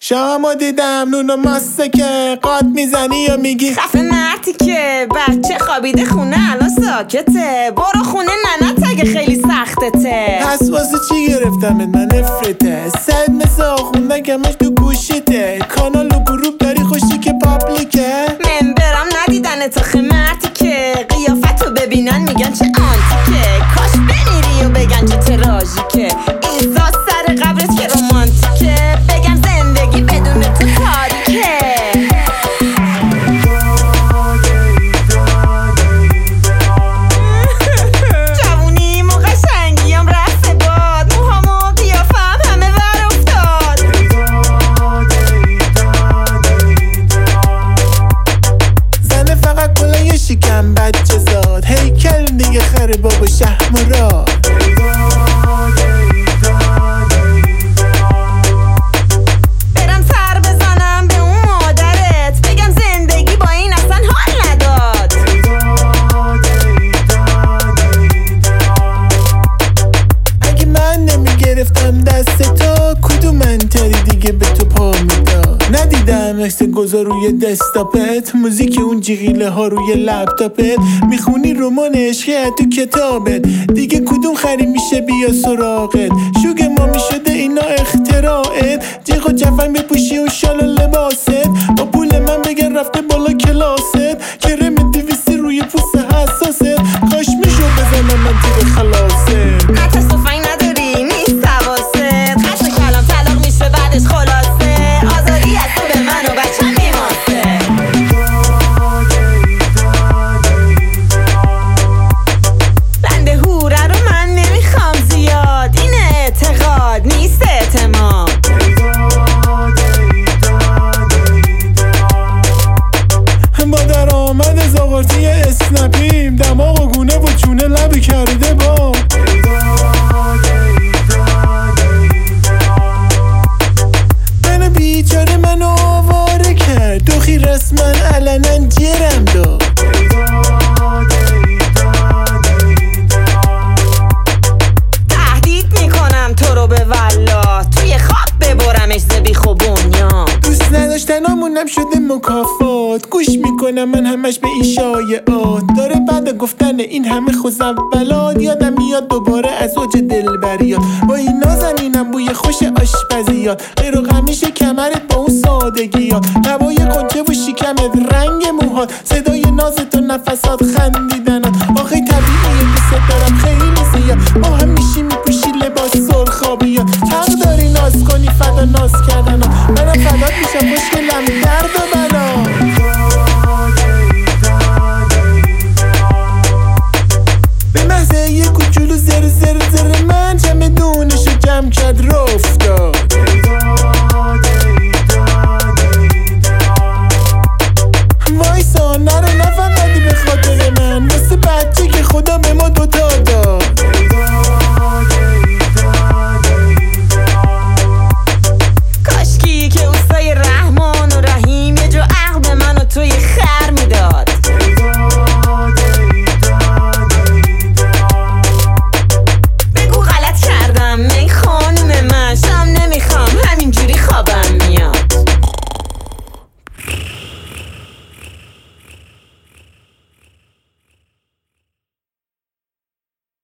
شامو دیدم نونو ماسته که قاد میزنی و میگی خفه مرتی که بچه خوابیده خونه الان ساکته، برو خونه ننت اگه خیلی سختته. پس واسه چی گرفتمت من نفرته، سد مثل آخونده گمش تو گوشیته، کانال و گروب داری خوشی که پابلیکه. ممبرم ندیدن تاخه مرتی که قیافتو ببینن میگن چه آنتیکه، کاش بمیری و بگن چه تراژیکه، ایزا سر قبرت که رومانتیکه، بگن زندگی بدون تو تاریکه. جوونیم و قشنگیم رفته باد، موهام و قیافم همه ور افتاد. زنه فقط کلا یه شکم بچه زاد، هیکل دیگه خره بابا شهم و راد. برم سر بزنم به اون مادرت، بگم زندگی با این اصلا حال نداد. اگه من نمیگرفتم دست تو کدوم منطقی دیگه به تو پا میداد. ندیدم عکس گذار روی دسکتاپت، موزیک اون جیغیله ها روی لپتاپت، میخونی رمان عشقی تو کتابت، دیگه کدوم خری میشه بیا سراغت. شوگ ما میشده اینا اختراعت، جیغ و جفن بپوشی و شال و لباست، با پول من بگن رفته بالا کلاست، کرم 200 روی پوست حساست، کاش میشو بزنم من تیر خلاصه. نتست تفنگ نداری نیست حواست، خشم کلام طلاق میشه بعدش خلاصه، آزادی از تو به من و بچم میماسه. بند هوره رو من نمیخوام زیاد، این اعتقاد نیست اعتماد. با درآمد زاغارتی اسنپیم، دماغ و گونه و چونه لبی کرده با. منو بیچاره منو آواره کرد، دوخی رسما علنا جرم داد. تهدید میکنم تو رو به والله، توی خواب ببرمش زبیخ و بنیان. دوست نداشتنامونم شده مکافات، گوش میکنم من همش به این شایعات، داره بعد گفتن این همه خوزولات، یادم میاد دوباره از اوج دلبریات، با این نازنینم بوی خوش آشپزیات، غیر و غمیشه کمرت با اون سادگیات، هوای قنچه و شکمت رنگ موهات، صدای نازت و نفسات خندیدنات، آخه طبیعیه دوست دارم خیلی زیاد.